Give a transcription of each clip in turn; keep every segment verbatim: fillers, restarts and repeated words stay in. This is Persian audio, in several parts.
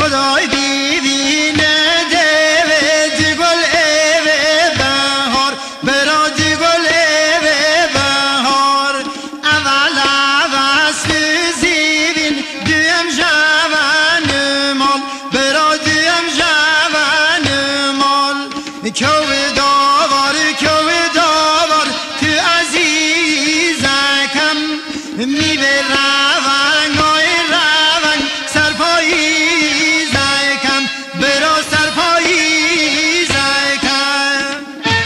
خدای دیوینه دوید گل ایوه بهار برا دی گل ایوه بهار اول اول سوزیوین دویم جوان مال برا دویم جوان مال کوی داور کوی داور تو عزیزکم می به روان آی روان سرپایی زکم برا سرپایی زکم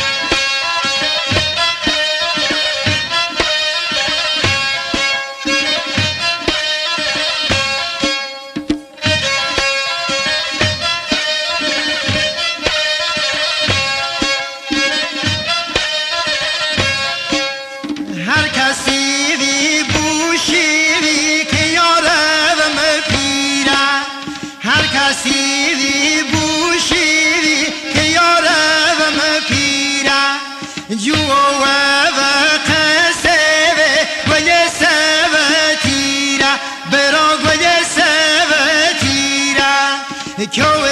هر کسی وی بوشی وی که یاره و مپیره هر کسی وی بوشی وی که یاره و مپیره جو و قصه و یه سوه تیره برا و یه سوه تیره